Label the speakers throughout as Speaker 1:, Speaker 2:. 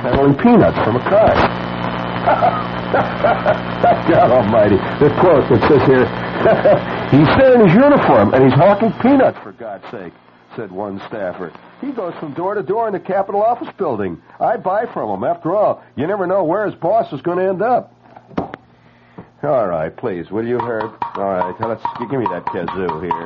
Speaker 1: peddling peanuts from a cart. God almighty. The quote that says here, he's there in his uniform, and he's hawking peanuts, for God's sake, said one staffer. He goes from door to door in the Capitol office building. I buy from him. After all, you never know where his boss is going to end up. All right, please, will you, Herb? All right, give me that kazoo here.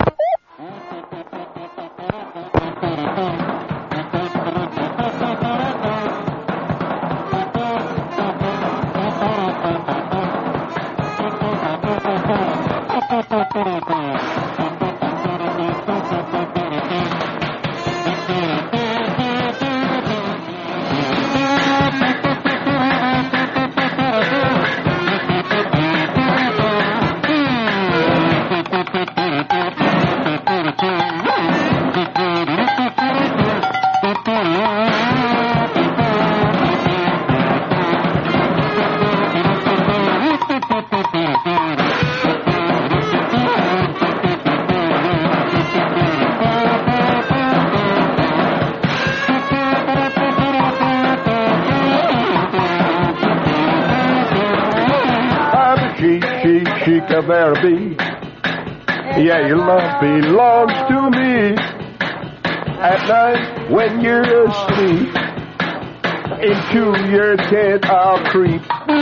Speaker 1: Chic of Araby. Yeah, your love belongs to me. At night when you're asleep, into your tent I'll creep.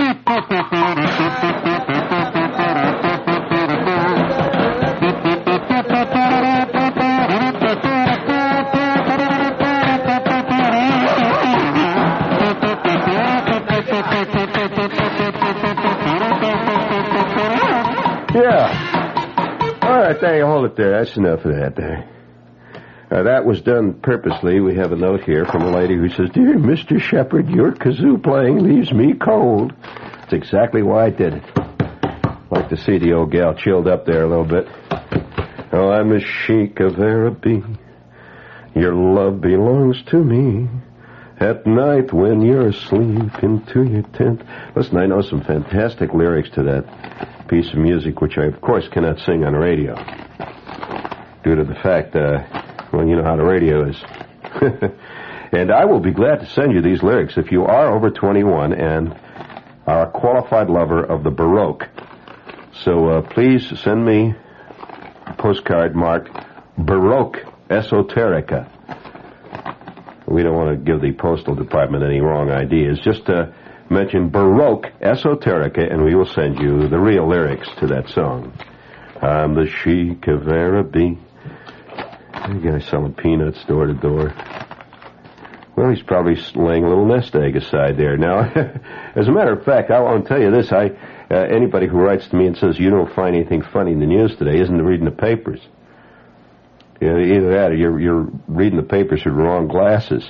Speaker 1: Yeah. All right, there you hold it there. That's enough of that there. That was done purposely. We have a note here from a lady who says, "Dear Mr. Shepard, your kazoo playing leaves me cold." That's exactly why I did it. Like to see the old gal chilled up there a little bit. Oh, I'm a sheik of Araby. Your love belongs to me. At night when you're asleep into your tent. Listen, I know some fantastic lyrics to that piece of music, which I, of course, cannot sing on the radio. Due to the fact, well, you know how the radio is. And I will be glad to send you these lyrics if you are over 21 and are a qualified lover of the Baroque. So please send me a postcard marked Baroque Esoterica. We don't want to give the Postal Department any wrong ideas. Just mention Baroque Esoterica, and we will send you the real lyrics to that song. I'm the Sheik of Araby. The guy selling peanuts door to door. Well, he's probably laying a little nest egg aside there. Now, as a matter of fact, I want to tell you this. Anybody who writes to me and says you don't find anything funny in the news today isn't reading the papers. You know, either that or you're reading the papers through the wrong glasses.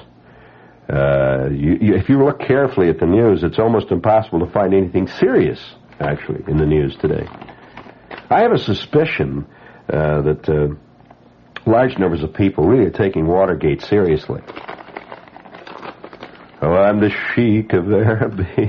Speaker 1: If you look carefully at the news, it's almost impossible to find anything serious, actually, in the news today. I have a suspicion that large numbers of people really are taking Watergate seriously. Oh, I'm the Sheik of Araby.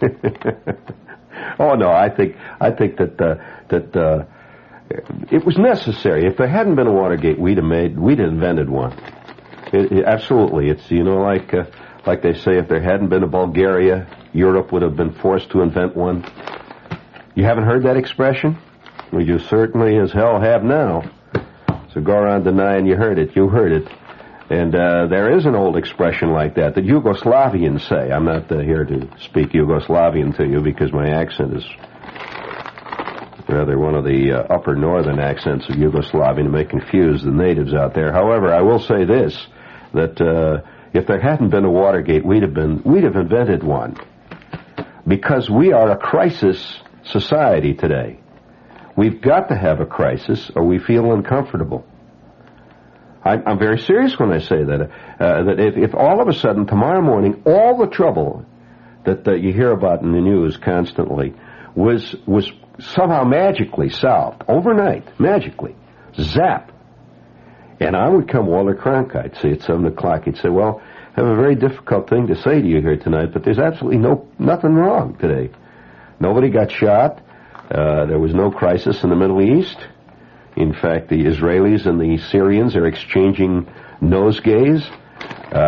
Speaker 1: Oh no, I think that it was necessary. If there hadn't been a Watergate, we'd have invented one. Absolutely, it's like they say, if there hadn't been a Bulgaria, Europe would have been forced to invent one. You haven't heard that expression? Well, you certainly as hell have now. So go around denying you heard it. You heard it. And there is an old expression like that Yugoslavians say. I'm not here to speak Yugoslavian to you because my accent is rather one of the upper northern accents of Yugoslavia to may confuse the natives out there. However, I will say this, that if there hadn't been a Watergate, we'd have invented one. Because we are a crisis society today. We've got to have a crisis or we feel uncomfortable. I'm very serious when I say that. That if all of a sudden tomorrow morning all the trouble that you hear about in the news constantly was somehow magically solved overnight, magically, zap, and I would come Walter Cronkite, say at 7 o'clock, he'd say, "Well, I have a very difficult thing to say to you here tonight, but there's absolutely nothing wrong today. Nobody got shot. There was no crisis in the Middle East. In fact, the Israelis and the Syrians are exchanging nosegays.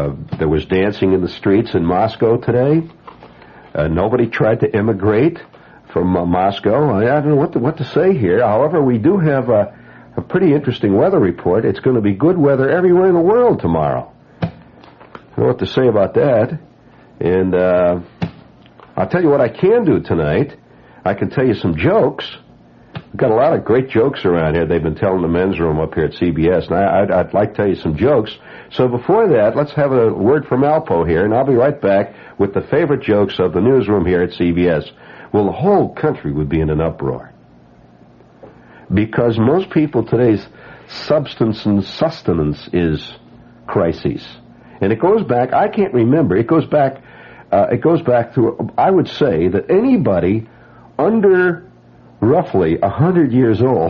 Speaker 1: There was dancing in the streets in Moscow today. Nobody tried to immigrate from Moscow. I don't know what to say here. However, we do have a pretty interesting weather report. It's going to be good weather everywhere in the world tomorrow. I don't know what to say about that. And I'll tell you what I can do tonight. I can tell you some jokes. We've got a lot of great jokes around here. They've been telling the men's room up here at CBS, and I'd like to tell you some jokes. So before that, let's have a word from Alpo here, and I'll be right back with the favorite jokes of the newsroom here at CBS. Well, the whole country would be in an uproar. Because most people today's substance and sustenance is crises. And it goes back, I can't remember, it goes back to, I would say that anybody under roughly 100 years old,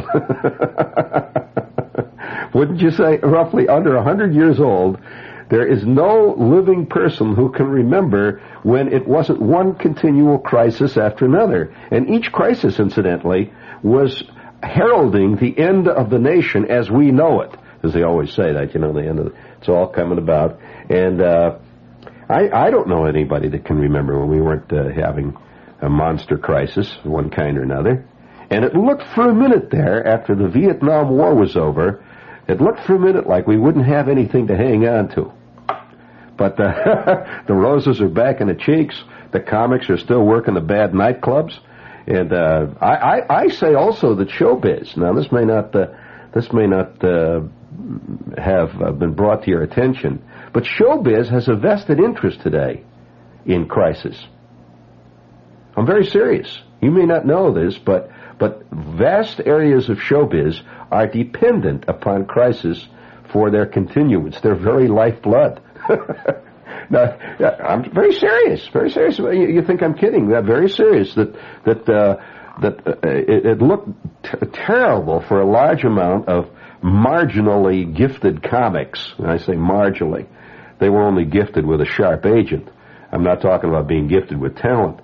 Speaker 1: wouldn't you say roughly under 100 years old, there is no living person who can remember when it wasn't one continual crisis after another. And each crisis, incidentally, was heralding the end of the nation as we know it. As they always say that, the end of it's all coming about. And I don't know anybody that can remember when we weren't having a monster crisis of one kind or another. And it looked for a minute there, after the Vietnam War was over, it looked for a minute like we wouldn't have anything to hang on to. But the roses are back in the cheeks. The comics are still working the bad nightclubs. And I say also that showbiz. Now, this may not have been brought to your attention, but showbiz has a vested interest today in crisis. I'm very serious. You may not know this, but vast areas of showbiz are dependent upon crisis for their continuance, their very lifeblood. Now, I'm very serious, very serious. You think I'm kidding? I'm very serious. That it looked terrible for a large amount of marginally gifted comics. And I say marginally. They were only gifted with a sharp agent. I'm not talking about being gifted with talent.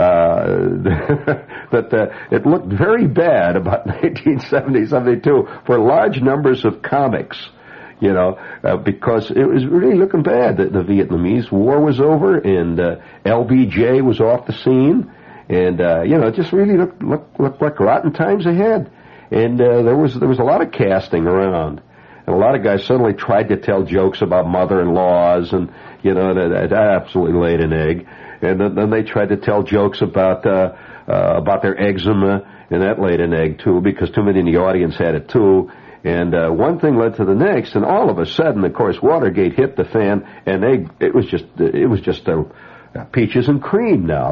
Speaker 1: It looked very bad about 1970, 72 for large numbers of comics, because it was really looking bad. The Vietnamese War was over, and LBJ was off the scene, and it just really looked like rotten times ahead. And there was a lot of casting around. And a lot of guys suddenly tried to tell jokes about mother-in-laws, and that absolutely laid an egg. And then they tried to tell jokes about their eczema, and that laid an egg too, because too many in the audience had it too. And one thing led to the next, and all of a sudden, of course, Watergate hit the fan, and it was just peaches and cream now.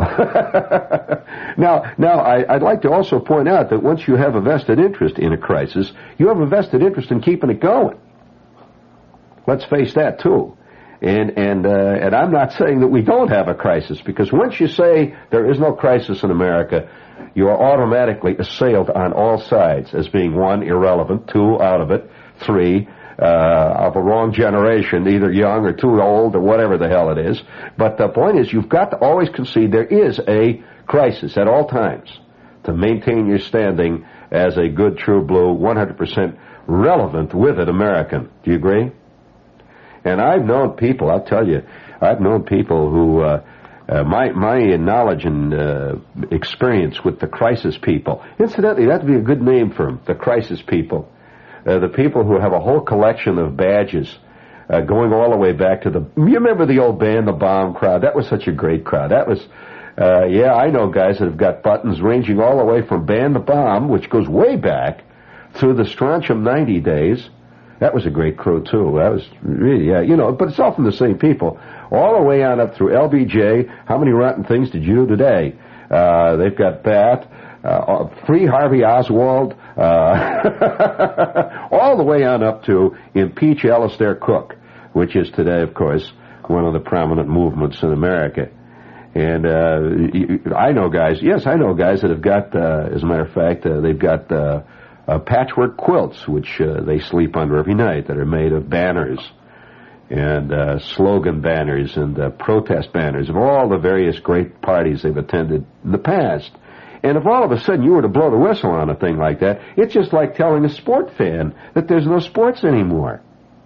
Speaker 1: Now, I'd like to also point out that once you have a vested interest in a crisis, you have a vested interest in keeping it going. Let's face that too. And I'm not saying that we don't have a crisis, because once you say there is no crisis in America, you are automatically assailed on all sides as being, one, irrelevant, two, out of it, three, of a wrong generation, either young or too old or whatever the hell it is. But the point is, you've got to always concede there is a crisis at all times to maintain your standing as a good, true blue, 100% relevant with it American. Do you agree? And I've known people, I'll tell you, who, my knowledge and experience with the crisis people, incidentally, that would be a good name for them, the crisis people. The people who have a whole collection of badges going all the way back to you remember the old Ban the Bomb crowd? That was such a great crowd. That was, I know guys that have got buttons ranging all the way from Ban the Bomb, which goes way back, through the Strontium 90 days. That was a great crew, too. That was really, but it's all from the same people. All the way on up through LBJ. How many rotten things did you do today? They've got that. Free Harvey Oswald. All the way on up to impeach Alistair Cook, which is today, of course, one of the prominent movements in America. And I know guys that have got, as a matter of fact, they've got patchwork quilts, which they sleep under every night, that are made of banners and slogan banners and protest banners of all the various great parties they've attended in the past. And if all of a sudden you were to blow the whistle on a thing like that, it's just like telling a sport fan that there's no sports anymore.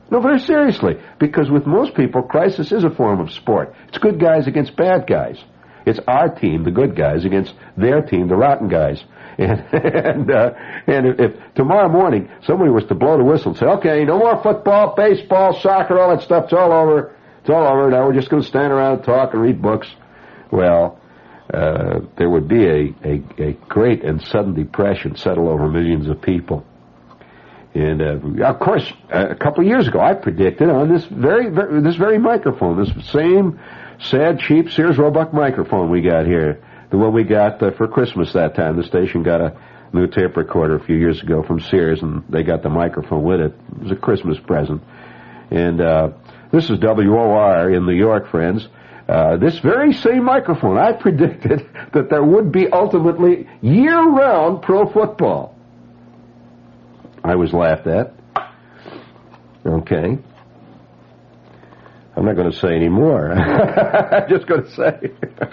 Speaker 1: No, very seriously, because with most people, crisis is a form of sport. It's good guys against bad guys. It's our team, the good guys, against their team, the rotten guys. And if tomorrow morning somebody was to blow the whistle and say, okay, no more football, baseball, soccer, all that stuff, it's all over. It's all over. Now we're just going to stand around and talk and read books. Well, there would be a great and sudden depression settle over millions of people. And of course, a couple of years ago, I predicted on this very microphone, this same sad, cheap Sears Roebuck microphone we got here, the one we got for Christmas that time. The station got a new tape recorder a few years ago from Sears, and they got the microphone with it. It was a Christmas present. And this is WOR in New York, friends. This very same microphone, I predicted that there would be ultimately year-round pro football. I was laughed at. Okay. I'm not going to say any more. I'm just going to say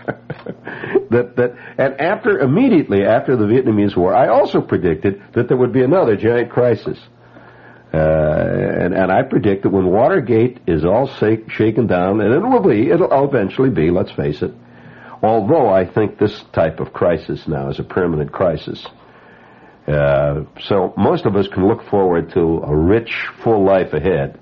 Speaker 1: and immediately after the Vietnamese War, I also predicted that there would be another giant crisis. And I predict that when Watergate is all shaken down, and it'll eventually be, let's face it, although I think this type of crisis now is a permanent crisis. So most of us can look forward to a rich, full life ahead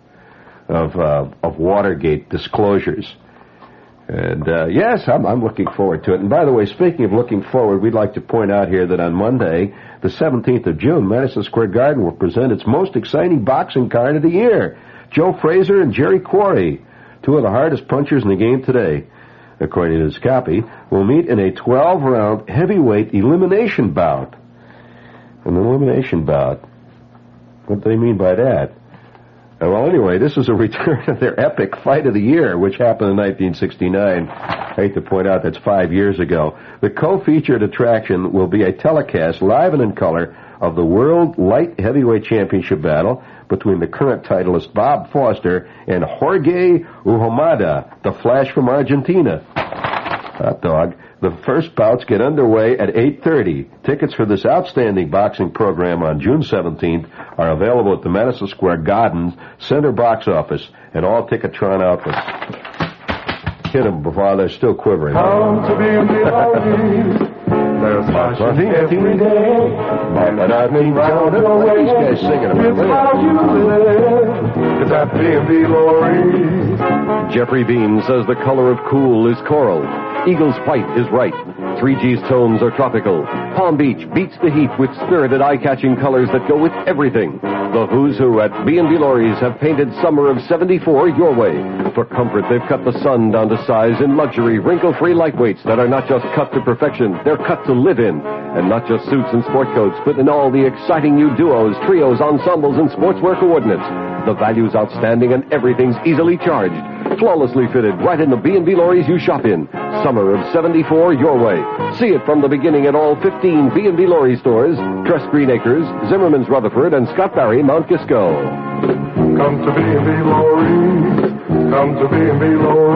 Speaker 1: of Watergate disclosures. And yes, I'm looking forward to it. And by the way, speaking of looking forward, we'd like to point out here that on Monday, the 17th of June, Madison Square Garden will present its most exciting boxing card of the year. Joe Frazier and Jerry Quarry, two of the hardest punchers in the game today, according to this copy, will meet in a 12-round heavyweight elimination bout. An elimination bout. What do they mean by that? Well, anyway, this is a return of their epic fight of the year, which happened in 1969. I hate to point out that's 5 years ago. The co-featured attraction will be a telecast, live and in color, of the World Light Heavyweight Championship battle between the current titleist Bob Foster and Jorge Uhumada, the Flash from Argentina. Hot dog. The first bouts get underway at 8:30. Tickets for this outstanding boxing program on June 17th are available at the Madison Square Garden Center box office and all Ticketron outlets. Hit them before they're still quivering.
Speaker 2: Come to be in the army. There's passion every day. And I think round and away.
Speaker 1: These guys singing about
Speaker 2: it's how you live. It's at B&B Lorries.
Speaker 3: Jeffrey Bean says the color of cool is coral. Eagle's white is right. 3G's tones are tropical. Palm Beach beats the heat with spirited, eye-catching colors that go with everything. The who's who at B&B Lorries have painted summer of 74 your way. For comfort, they've cut the sun down to size in luxury, wrinkle-free lightweights that are not just cut to perfection, they're cut to live in. And not just suits and sport coats, but in all the exciting new duos, trios, ensembles, and sportswear coordinates. The value's outstanding and everything's easily charged. Flawlessly fitted right in the B&B Lorries you shop in. Summer of 74 your way. See it from the beginning at all 15 B&B Lorry stores, Trust Green Acres, Zimmerman's Rutherford, and Scott Barry, Mount Kisco.
Speaker 2: Come to B&B Lorries. Come to B&B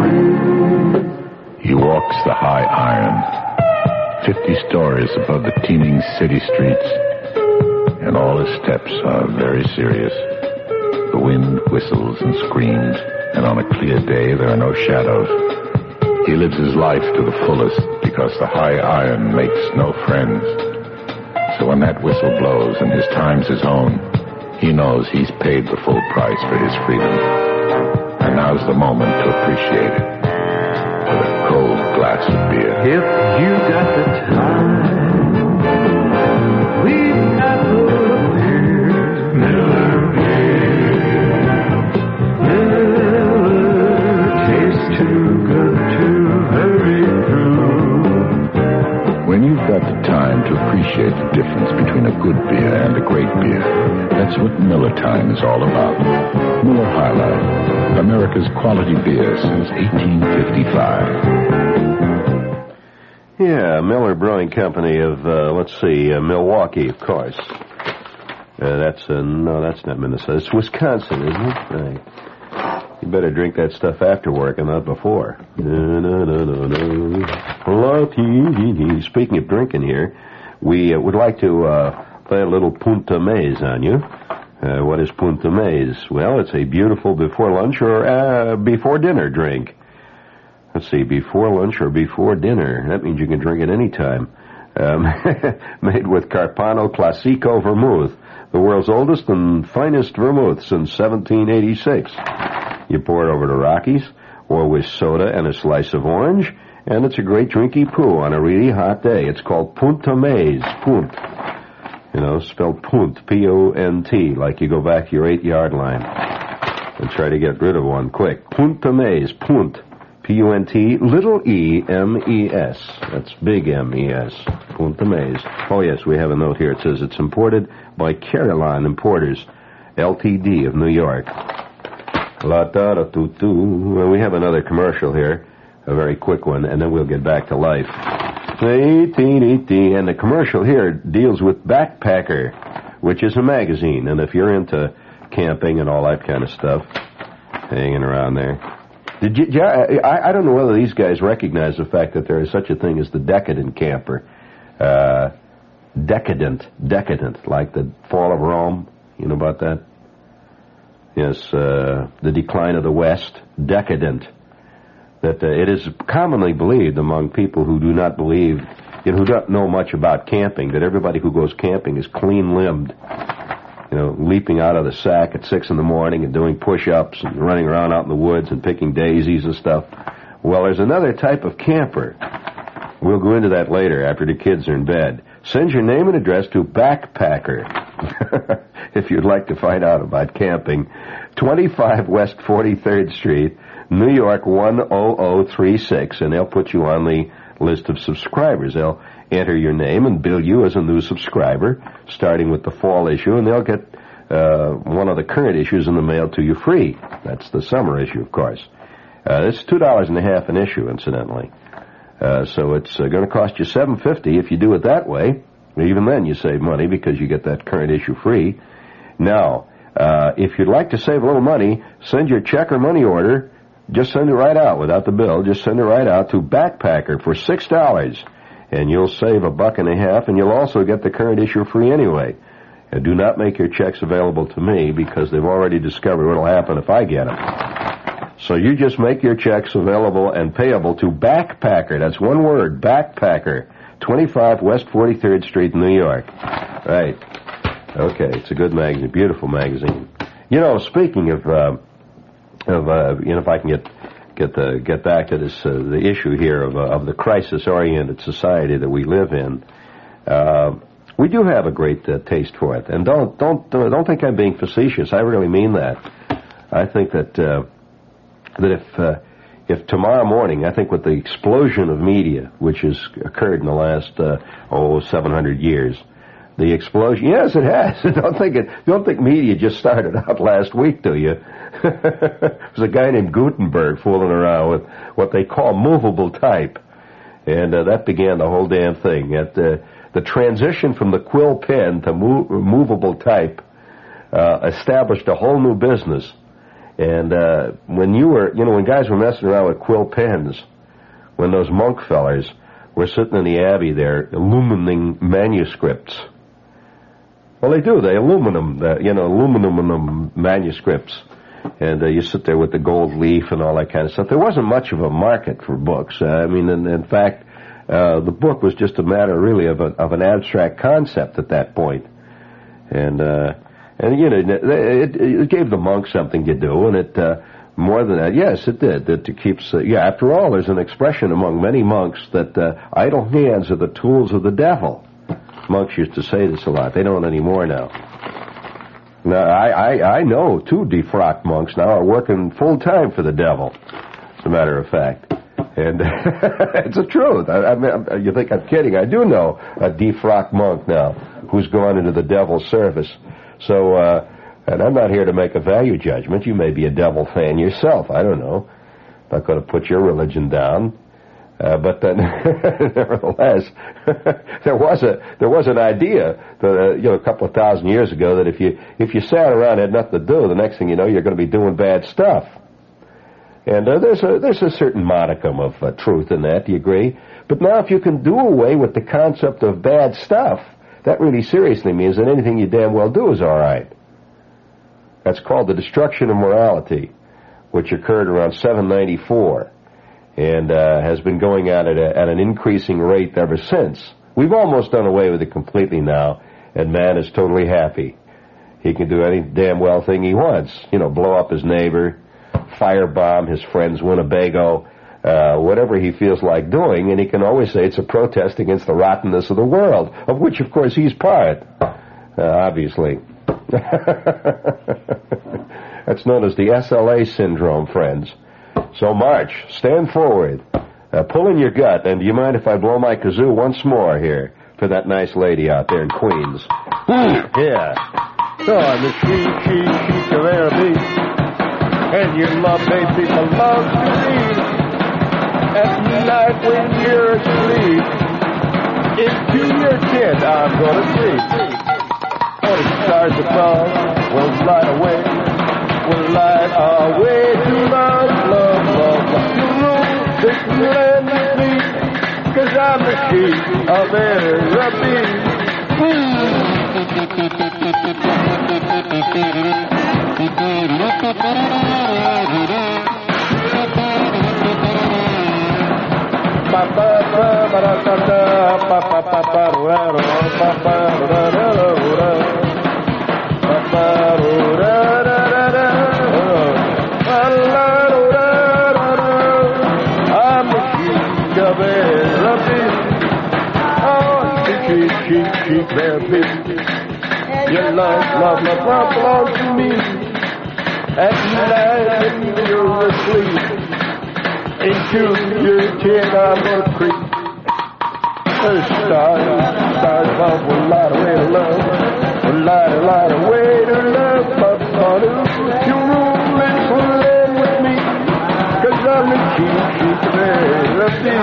Speaker 2: Lorries.
Speaker 4: He walks the high iron, 50 stories above the teeming city streets, and all his steps are very serious. The wind whistles and screams, and on a clear day there are no shadows. He lives his life to the fullest because the high iron makes no friends. So when that whistle blows and his time's his own, he knows he's paid the full price for his freedom. And now's the moment to appreciate it with a cold glass of beer.
Speaker 2: If you got the time, we've got the beer. Miller beer. Miller tastes too good to hurry through.
Speaker 4: When you've got the time to appreciate the difference between a good beer and a great beer, that's what Miller Time is all about. Miller High Life, America's quality beer since 1855.
Speaker 1: Yeah, Miller Brewing Company of, Milwaukee, of course. No, that's not Minnesota. It's Wisconsin, isn't it? Right. You better drink that stuff after work and not before. No. Speaking of drinking here, we would like to play a little Punta Maize on you. What is Punta Maiz? Well, it's a beautiful before lunch or before dinner drink. Let's see, before lunch or before dinner. That means you can drink it any time. Made with Carpano Classico vermouth, the world's oldest and finest vermouth since 1786. You pour it over the Rockies, or with soda and a slice of orange, and it's a great drinky poo on a really hot day. It's called Punta Maiz, Punt. You know, spelled Punt, P-O-N-T, like you go back to your 8-yard line and try to get rid of one quick. Punta Maiz, Punt, P-U-N-T, little E-M-E-S. That's big M-E-S, Punta Maiz. Oh, yes, we have a note here. It says it's imported by Caroline Importers, Ltd. of New York. La-da-da-doo-doo. Well, we have another commercial here, a very quick one, and then we'll get back to life. And the commercial here deals with Backpacker, which is a magazine. And if you're into camping and all that kind of stuff, hanging around there. I don't know whether these guys recognize the fact that there is such a thing as the decadent camper. Decadent, like the fall of Rome. You know about that? Yes, the decline of the West. Decadent. That it is commonly believed among people who do not believe, who don't know much about camping, that everybody who goes camping is clean-limbed. Leaping out of the sack at 6 in the morning and doing push-ups and running around out in the woods and picking daisies and stuff. Well, there's another type of camper. We'll go into that later after the kids are in bed. Send your name and address to Backpacker if you'd like to find out about camping. 25 West 43rd Street, New York 10036, and they'll put you on the list of subscribers. They'll enter your name and bill you as a new subscriber, starting with the fall issue, and they'll get one of the current issues in the mail to you free. That's the summer issue, of course. It's $2.50 an issue, incidentally. So it's going to cost you $7.50 if you do it that way. Even then, you save money because you get that current issue free. Now, if you'd like to save a little money, send your check or money order. Just send it right out without the bill. Just send it right out to Backpacker for $6, and you'll save $1.50, and you'll also get the current issue free anyway. And do not make your checks available to me because they've already discovered what'll happen if I get them. So you just make your checks available and payable to Backpacker. That's one word, Backpacker, 25 West 43rd Street, New York. Right. Okay, it's a good magazine, beautiful magazine. Speaking of if I can get back to this the issue here of the crisis-oriented society that we live in, we do have a great taste for it, and don't think I'm being facetious. I really mean that. I think that if tomorrow morning, I think with the explosion of media, which has occurred in the last 700 years. The explosion, yes, it has. Don't think media just started out last week, do you? There's a guy named Gutenberg fooling around with what they call movable type, and that began the whole damn thing. The transition from the quill pen to movable type established a whole new business. And when guys were messing around with quill pens, when those monk fellers were sitting in the abbey there illuminating manuscripts. Well, they do. They aluminum manuscripts. And you sit there with the gold leaf and all that kind of stuff. There wasn't much of a market for books. In fact, the book was just a matter really of an abstract concept at that point. And it gave the monks something to do, and it more than that, yes, it did. It keeps. After all, there's an expression among many monks that idle hands are the tools of the devil. Monks used to say this a lot. They don't anymore now. Now, I know two defrocked monks now are working full time for the devil, as a matter of fact. And it's the truth. I mean, you think I'm kidding. I do know a defrocked monk now who's gone into the devil's service. So, and I'm not here to make a value judgment. You may be a devil fan yourself. I don't know. I'm not going to put your religion down. But then, nevertheless, there was an idea that a couple of thousand years ago that if you sat around and had nothing to do, the next thing you know, you're going to be doing bad stuff. And there's a certain modicum of truth in that. Do you agree? But now, if you can do away with the concept of bad stuff, that really seriously means that anything you damn well do is all right. That's called The Destruction of Morality, which occurred around 794 and has been going at an increasing rate ever since. We've almost done away with it completely now, and man is totally happy. He can do any damn well thing he wants. Blow up his neighbor, firebomb his friend's Winnebago, whatever he feels like doing, and he can always say it's a protest against the rottenness of the world, of which, of course, he's part, obviously. That's known as the SLA syndrome, friends. So, March, stand forward, pull in your gut, and do you mind if I blow my kazoo once more here for that nice lady out there in Queens? Yeah. So, I'm the chic of Araby, and your love, baby, belongs to me. At night when you're asleep, into your tent I'm gonna sleep. For the stars above will light away, will light our way to love. You know this land with me, 'cause I'm the chief of Araby. Chic, baby. Your love belongs to me. At night when you're asleep, into your tent I'm gonna creep. The stars above will light away to love, will light away to love. You rule and land with me, 'cause I'm the chic baby.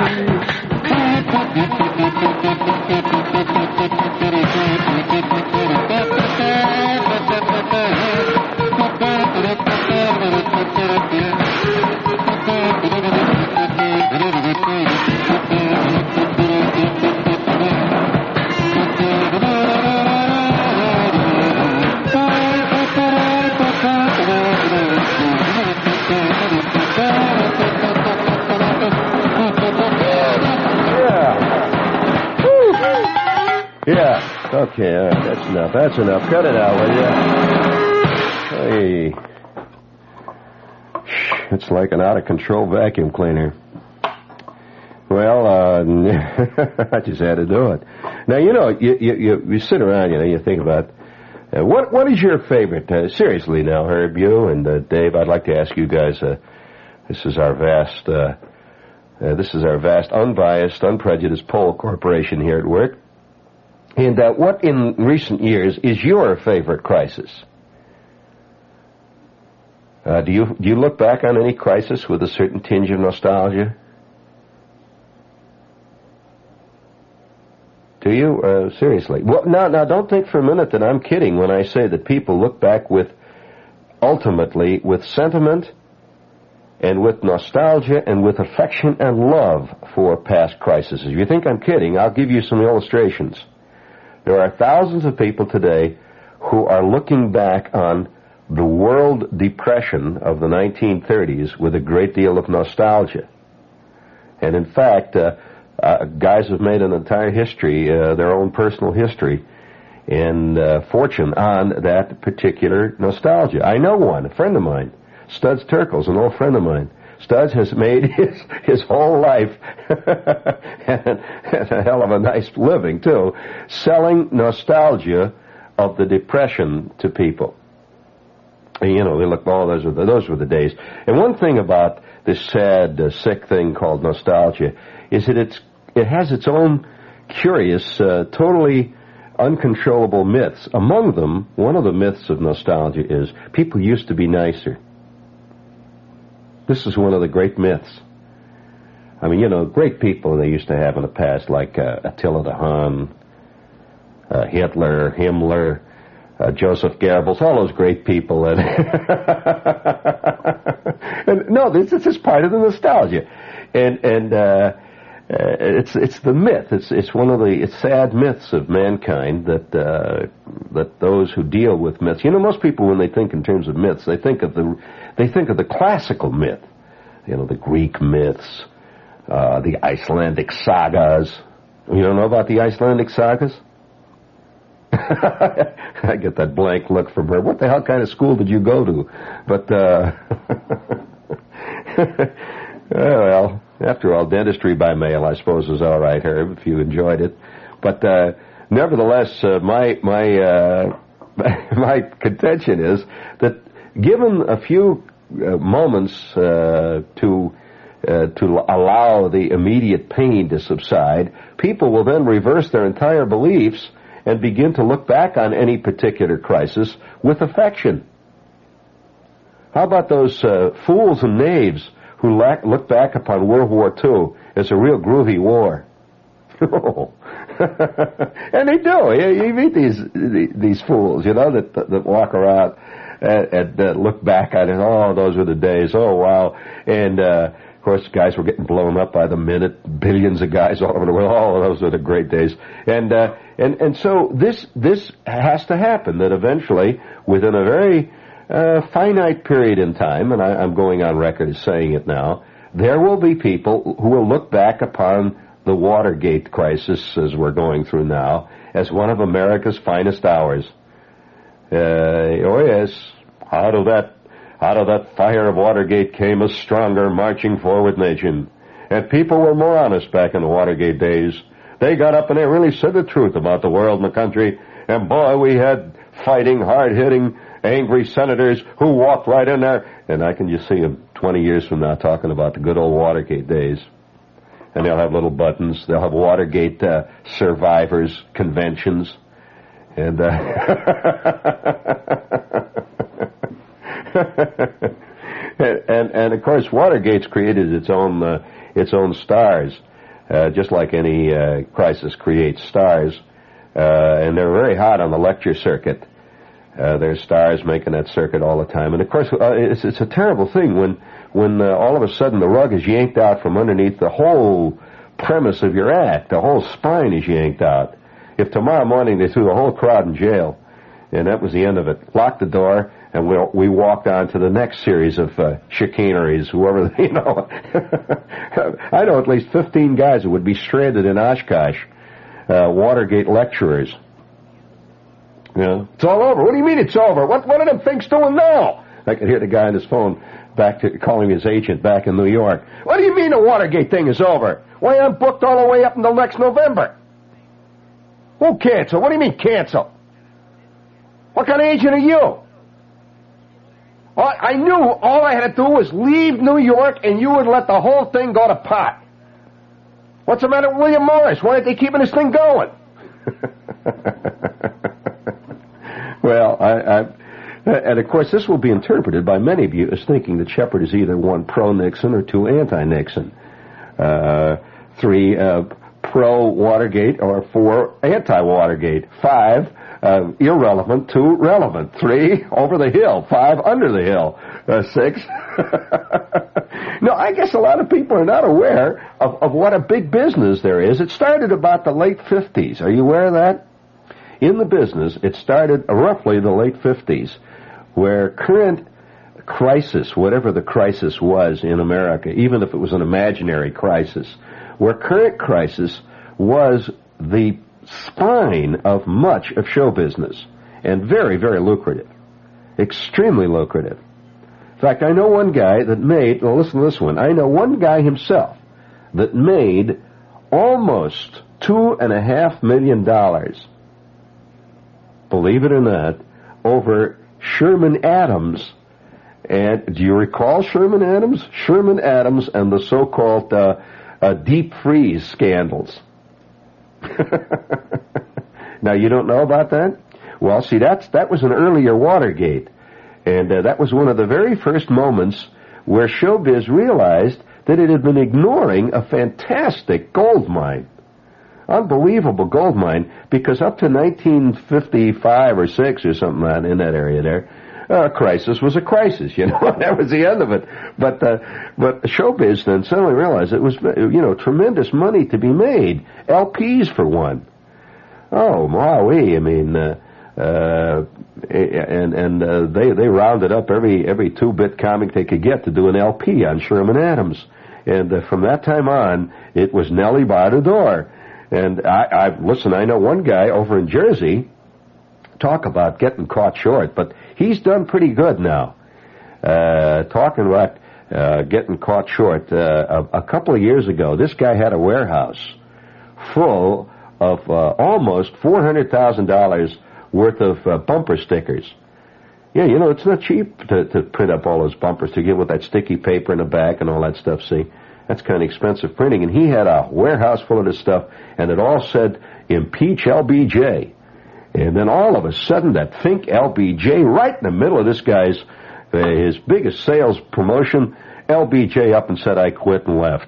Speaker 1: Yeah, okay, all right, that's enough. Cut it out, will you? Hey. It's like an out-of-control vacuum cleaner. Well, I just had to do it. Now, you sit around, you think about, what is your favorite, seriously now, Herb, you and Dave, I'd like to ask you guys, this is our vast, unbiased, unprejudiced poll corporation here at work. And what in recent years is your favorite crisis? Do you look back on any crisis with a certain tinge of nostalgia? Do you? Seriously. Well, now, don't think for a minute that I'm kidding when I say that people look back ultimately with sentiment and with nostalgia and with affection and love for past crises. If you think I'm kidding, I'll give you some illustrations. There are thousands of people today who are looking back on the world depression of the 1930s with a great deal of nostalgia. And in fact, guys have made an entire history, their own personal history and fortune on that particular nostalgia. I know one, a friend of mine, Studs Terkel's an old friend of mine. Studs has made his whole life and a hell of a nice living, too, selling nostalgia of the Depression to people. And, we look, those were the days. And one thing about this sad, sick thing called nostalgia is that it has its own curious, totally uncontrollable myths. Among them, one of the myths of nostalgia is people used to be nicer. This is one of the great myths. I mean, great people they used to have in the past, like Attila the Hun, Hitler, Himmler, Joseph Goebbels, all those great people. And no, this is part of the nostalgia. And it's the myth. It's one of the sad myths of mankind that those who deal with myths. You know, most people when they think in terms of myths, they think of the classical myth. You know, the Greek myths, the Icelandic sagas. You don't know about the Icelandic sagas? I get that blank look from her. What the hell kind of school did you go to? But well, after all, dentistry by mail, I suppose, is all right, Herb, if you enjoyed it. But nevertheless, my contention is that given a few moments to allow the immediate pain to subside, people will then reverse their entire beliefs and begin to look back on any particular crisis with affection. How about those fools and knaves who look back upon World War II as a real groovy war? And they do. You meet these fools, you know, that walk around and look back on it. Oh, those were the days. Oh, wow. And of course, guys were getting blown up by the minute. Billions of guys all over the world. Oh, those were the great days. And so this has to happen. That eventually, within a very finite period in time, and I'm going on record as saying it now, there will be people who will look back upon the Watergate crisis, as we're going through now, as one of America's finest hours. Oh yes, out of that fire of Watergate came a stronger, marching forward nation. And people were more honest back in the Watergate days. They got up and they really said the truth about the world and the country. And boy, we had fighting, hard-hitting, angry senators who walked right in there. And I can just see them 20 years from now talking about the good old Watergate days. And they'll have little buttons. They'll have Watergate survivors conventions. And and of course, Watergate's created its own stars, just like any crisis creates stars. And they're very hot on the lecture circuit. There's stars making that circuit all the time. And of course, it's a terrible thing when all of a sudden the rug is yanked out from underneath the whole premise of your act. The whole spine is yanked out. If tomorrow morning they threw the whole crowd in jail, and that was the end of it, locked the door, and we walked on to the next series of chicaneries, whoever, you know. I know at least 15 guys who would be stranded in Oshkosh, Watergate lecturers. You know, it's all over. What do you mean it's over? What are them things doing now? I could hear the guy on his phone calling his agent back in New York. What do you mean the Watergate thing is over? Why, I'm booked all the way up until next November. Who cancel? What do you mean cancel? What kind of agent are you? I knew all I had to do was leave New York and you would let the whole thing go to pot. What's the matter with William Morris? Why aren't they keeping this thing going? Well, and of course this will be interpreted by many of you as thinking that Shepard is either 1 pro-Nixon or 2 anti-Nixon. 3 pro-Watergate or 4 anti-Watergate. 5 irrelevant, 2 relevant. 3 over the hill. 5 under the hill. 6. No, I guess a lot of people are not aware of what a big business there is. It started about the late 50s. Are you aware of that? In the business, it started roughly the late 50s, where current crisis, whatever the crisis was in America, even if it was an imaginary crisis, where current crisis was the spine of much of show business, and very, very lucrative. Extremely lucrative. In fact, I know one guy that made, well, listen to this one, I know one guy himself that made almost $2.5 million, believe it or not, over Sherman Adams. And do you recall Sherman Adams? Sherman Adams and the so-called deep freeze scandals. Now, you don't know about that? Well, see, that was an earlier Watergate. And that was one of the very first moments where showbiz realized that it had been ignoring a fantastic gold mine. Unbelievable gold mine, because up to 1955 or 6 or something in that area there, crisis was a crisis, that was the end of it. But showbiz then suddenly realized it was, tremendous money to be made. LPs for one. Oh, wowee. I mean, they rounded up every 2-bit comic they could get to do an LP on Sherman Adams. And from that time on, it was Nellie by the door. And listen, I know one guy over in Jersey, talk about getting caught short, but he's done pretty good now. Talking about getting caught short, a couple of years ago, this guy had a warehouse full of almost $400,000 worth of bumper stickers. Yeah, it's not cheap to print up all those bumpers to get with that sticky paper in the back and all that stuff, see? That's kind of expensive printing. And he had a warehouse full of this stuff, and it all said, impeach LBJ. And then all of a sudden, that Think LBJ, right in the middle of this guy's, his biggest sales promotion, LBJ up and said, I quit, and left.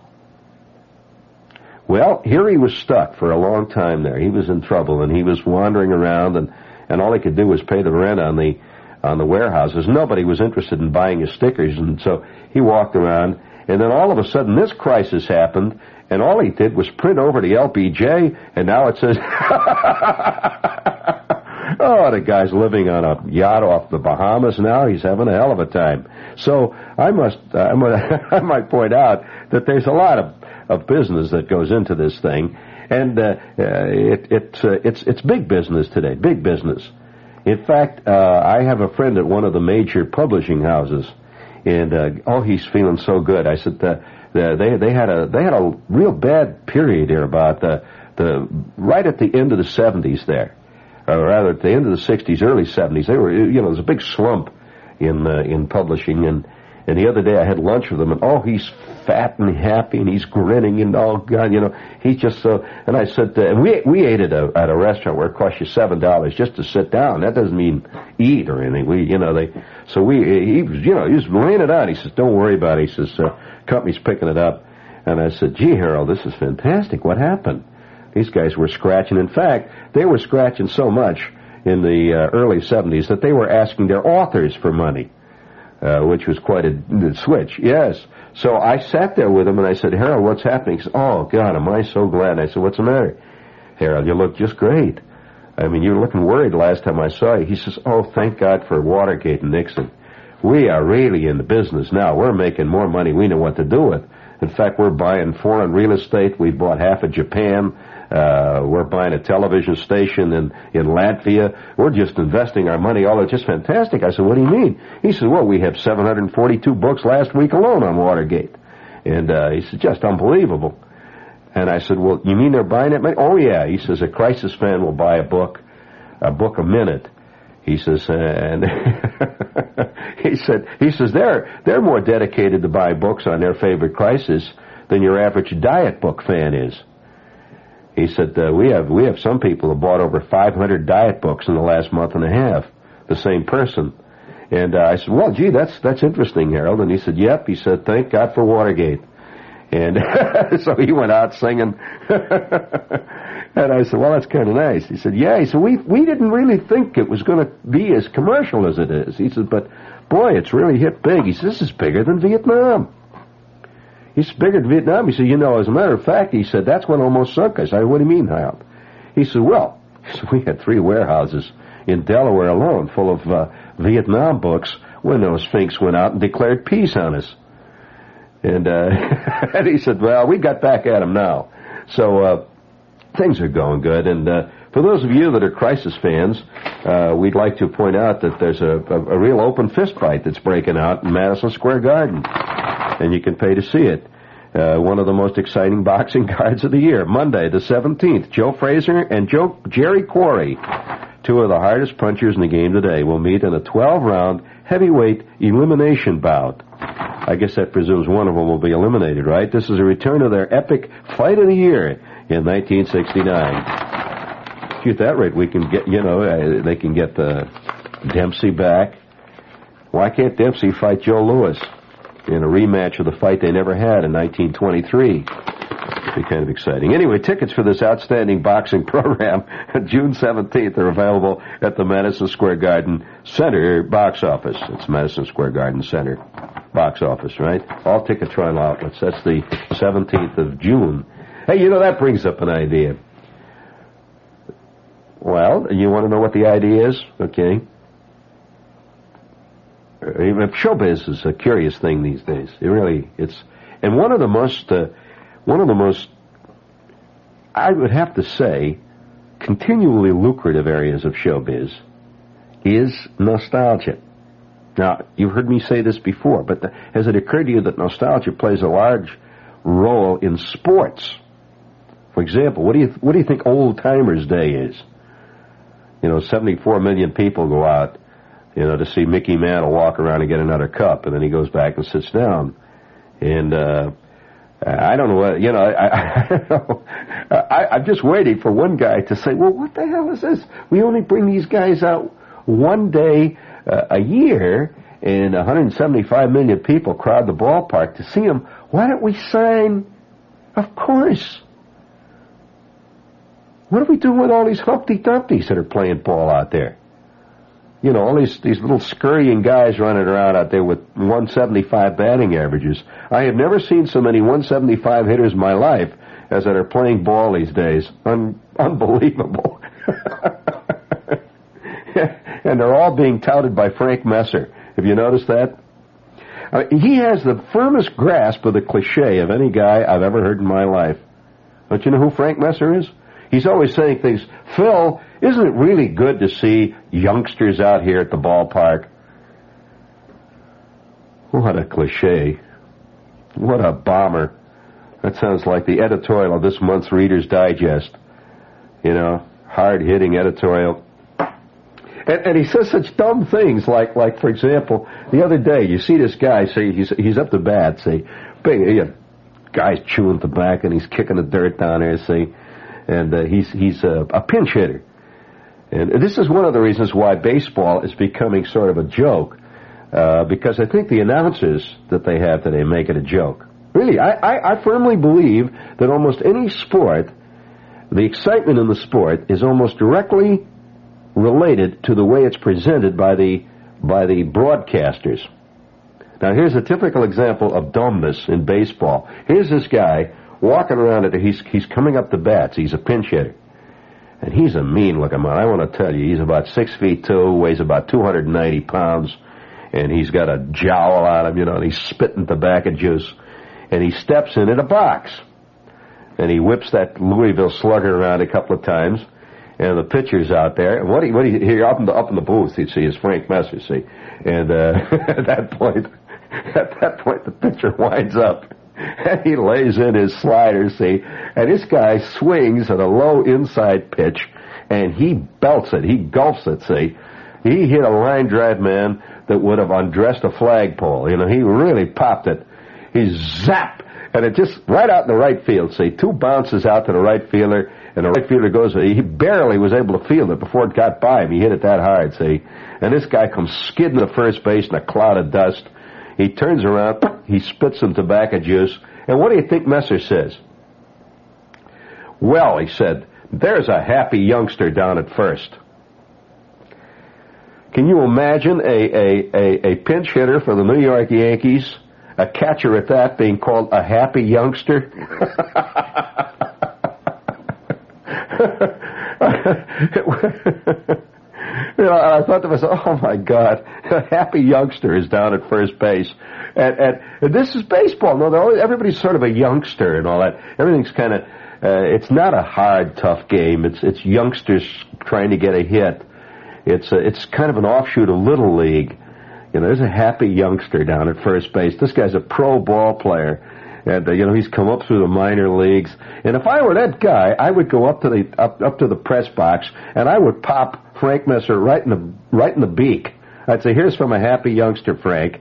Speaker 1: Well, here he was stuck for a long time there. He was in trouble, and he was wandering around, and all he could do was pay the rent on the warehouses. Nobody was interested in buying his stickers, and so he walked around, and then all of a sudden this crisis happened, and all he did was print over the LBJ, and now it says, oh, the guy's living on a yacht off the Bahamas now. He's having a hell of a time. So I might point out that there's a lot of business that goes into this thing, and it's big business today, big business. In fact, I have a friend at one of the major publishing houses, and he's feeling so good. I said they had a real bad period here about the right at the end of the 70s there, or rather at the end of the 60s, early 70s. They were, there was a big slump in publishing, and the other day I had lunch with him, and he's fat and happy, and he's grinning, and oh God, he's just so. And I said, and we ate at a restaurant where it cost you $7 just to sit down. That doesn't mean eat or anything. He was laying it out. He says, don't worry about it. He says, company's picking it up. And I said, gee, Harold, this is fantastic. What happened? These guys were scratching. In fact, they were scratching so much in the early 70s that they were asking their authors for money. Which was quite a switch, yes. So I sat there with him, and I said, Harold, what's happening? He said, oh, God, am I so glad. I said, what's the matter? Harold, you look just great. I mean, you were looking worried last time I saw you. He says, oh, thank God for Watergate and Nixon. We are really in the business now. We're making more money. We know what to do with. In fact, we're buying foreign real estate. We bought half of Japan. We're buying a television station in Latvia. We're just investing our money. It's just fantastic. I said, what do you mean? He said, well, we have 742 books last week alone on Watergate. And he said, just unbelievable. And I said, well, you mean they're buying it? Oh, yeah. He says, a crisis fan will buy a book a minute. He says, and he says they're more dedicated to buy books on their favorite crisis than your average diet book fan is. He said, we have some people who bought over 500 diet books in the last month and a half, the same person. And I said, well, gee, that's interesting, Harold. And he said, yep. He said, thank God for Watergate. And so he went out singing. And I said, well, that's kind of nice. He said, yeah. He said, we didn't really think it was going to be as commercial as it is. He said, but, boy, it's really hit big. He said, this is bigger than Vietnam. He's bigger than Vietnam. He said, as a matter of fact, he said, that's what almost sunk us. I said, what do you mean, Harold? He said, well, we had 3 warehouses in Delaware alone full of Vietnam books when those finks went out and declared peace on us. And, and he said, well, we got back at him now. So things are going good. And for those of you that are crisis fans, we'd like to point out that there's a real open fist fight that's breaking out in Madison Square Garden. And you can pay to see it. One of the most exciting boxing cards of the year. Monday, the 17th, Joe Frazier and Jerry Quarry, 2 of the hardest punchers in the game today, will meet in a 12-round heavyweight elimination bout. I guess that presumes one of them will be eliminated, right? This is a return of their epic fight of the year in 1969. Gee, at that rate, we can get, they can get Dempsey back. Why can't Dempsey fight Joe Louis in a rematch of the fight they never had in 1923? It'd be kind of exciting. Anyway, tickets for this outstanding boxing program, June 17th, are available at the Madison Square Garden Center box office. It's Madison Square Garden Center box office, right? All Ticketron outlets. That's the 17th of June. Hey, that brings up an idea. Well, you want to know what the idea is? Okay. Showbiz is a curious thing these days. It's one of the most, I would have to say, continually lucrative areas of showbiz is nostalgia. Now, you've heard me say this before, but has it occurred to you that nostalgia plays a large role in sports? For example, what do you think Old Timers Day is? 74 million people go out, to see Mickey Mantle walk around and get another cup, and then he goes back and sits down. And I don't know what, I don't know. I'm just waiting for one guy to say, well, what the hell is this? We only bring these guys out one day a year, and 175 million people crowd the ballpark to see them. Why don't we sign? Of course. What are we doing with all these Humpty Dumptys that are playing ball out there? All these little scurrying guys running around out there with 175 batting averages. I have never seen so many 175 hitters in my life as that are playing ball these days. Unbelievable. And they're all being touted by Frank Messer. Have you noticed that? He has the firmest grasp of the cliche of any guy I've ever heard in my life. Don't you know who Frank Messer is? He's always saying things, Phil, isn't it really good to see youngsters out here at the ballpark? What a cliche. What a bomber. That sounds like the editorial of this month's Reader's Digest. Hard-hitting editorial. And he says such dumb things, like for example, the other day, you see this guy, say, he's up to bat, say, big, guy's chewing tobacco and he's kicking the dirt down there, say, and he's a pinch hitter. And this is one of the reasons why baseball is becoming sort of a joke, because I think the announcers that they have today make it a joke. Really, I firmly believe that almost any sport, the excitement in the sport is almost directly related to the way it's presented by the broadcasters. Now, here's a typical example of dumbness in baseball. Here's this guy walking around he's coming up to bats. He's a pinch hitter. And he's a mean-looking man. I want to tell you, he's about 6'2", weighs about 290 pounds, and he's got a jowl on him, and he's spitting tobacco juice. And he steps into the box. And he whips that Louisville Slugger around a couple of times. And the pitcher's out there. And what do you hear up in the booth? You see, is Frank Messer. See, and at that point, the pitcher winds up and he lays in his slider. See, and this guy swings at a low inside pitch, and he belts it. He gulps it. See, he hit a line drive, man, that would have undressed a flagpole. He really popped it. He zapped, and it just right out in the right field. See, 2 bounces out to the right fielder. And the right fielder goes, he barely was able to field it before it got by him. He hit it that hard, see. And this guy comes skidding to first base in a cloud of dust. He turns around, he spits some tobacco juice. And what do you think Messer says? Well, he said, there's a happy youngster down at first. Can you imagine a pinch hitter for the New York Yankees, a catcher at that, being called a happy youngster? I thought to myself, oh my God, a happy youngster is down at first base. And this is baseball. No, everybody's sort of a youngster and all that. Everything's kind of, it's not a hard, tough game. It's youngsters trying to get a hit. It's kind of an offshoot of Little League. There's a happy youngster down at first base. This guy's a pro ball player. And he's come up through the minor leagues. And if I were that guy, I would go up to the press box and I would pop Frank Messer right in the beak. I'd say, "Here's from a happy youngster, Frank."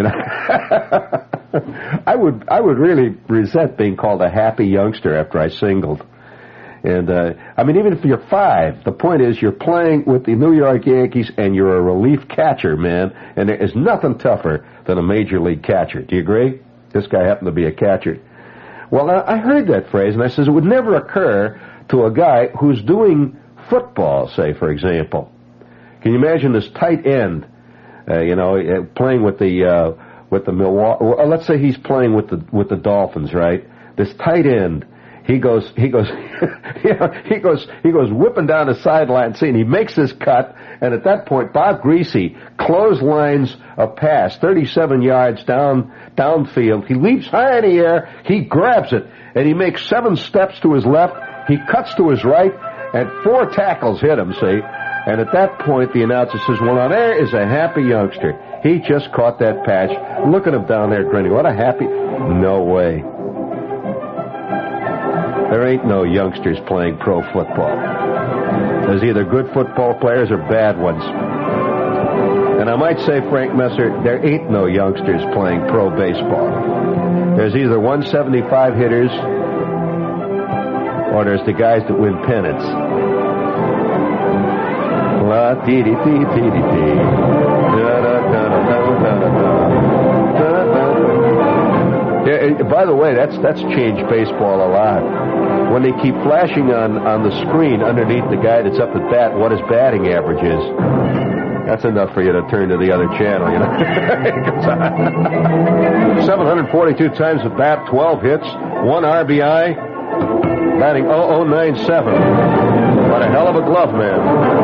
Speaker 1: I would really resent being called a happy youngster after I singled. And even if you're 5, the point is you're playing with the New York Yankees and you're a relief catcher, man. And there is nothing tougher than a major league catcher. Do you agree? This guy happened to be a catcher. Well, I heard that phrase, and I says it would never occur to a guy who's doing football, say, for example. Can you imagine this tight end, playing with the Milwaukee? Well, let's say he's playing with the Dolphins, right? This tight end, he goes whipping down the sideline, and he makes this cut, and at that point, Bob Greasy clotheslines a pass 37 yards downfield. He leaps high in the air, he grabs it, and he makes 7 steps to his left. He cuts to his right, and 4 tackles hit him, see? And at that point, the announcer says, well, now there is a happy youngster. He just caught that patch. Look at him down there grinning. What a happy... No way. There ain't no youngsters playing pro football. There's either good football players or bad ones. And I might say, Frank Messer, there ain't no youngsters playing pro baseball. There's either 175 hitters or there's the guys that win pennants. La dee dee dee dee dee. Yeah, by the way, that's changed baseball a lot. When they keep flashing on the screen underneath the guy that's up at bat what his batting average is, that's enough for you to turn to the other channel, 742 times at bat, 12 hits, 1 RBI, batting 0.097. What a hell of a glove, man.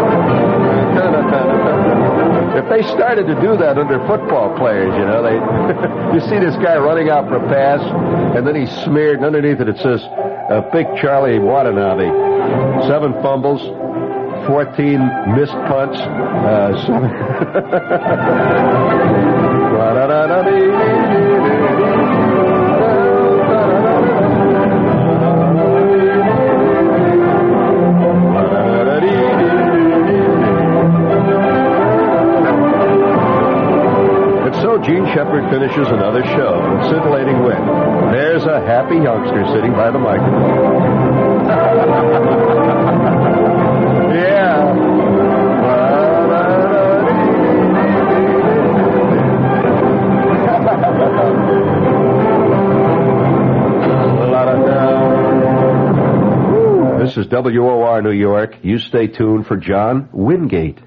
Speaker 1: If they started to do that under football players, you see this guy running out for a pass, and then he's smeared, and underneath it says, Big Charlie Watanabe. 7 fumbles, 14 missed punts, 7... Gene Shepard finishes another show with scintillating wit. There's a happy youngster sitting by the microphone. Yeah. This is WOR New York. You stay tuned for John Wingate.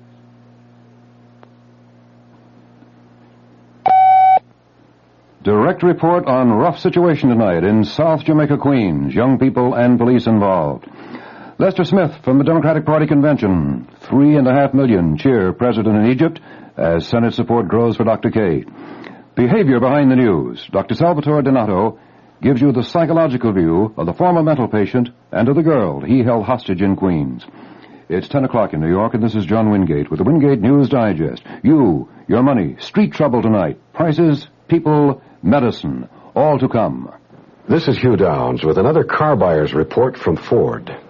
Speaker 5: Direct report on rough situation tonight in South Jamaica, Queens. Young people and police involved. Lester Smith from the Democratic Party Convention. 3.5 million cheer President in Egypt as Senate support grows for Dr. K. Behavior behind the news. Dr. Salvatore Donato gives you the psychological view of the former mental patient and of the girl he held hostage in Queens. It's 10 o'clock in New York, and this is John Wingate with the Wingate News Digest. You, your money, street trouble tonight. Prices, people, medicine, all to come.
Speaker 6: This is Hugh Downs with another car buyer's report from Ford.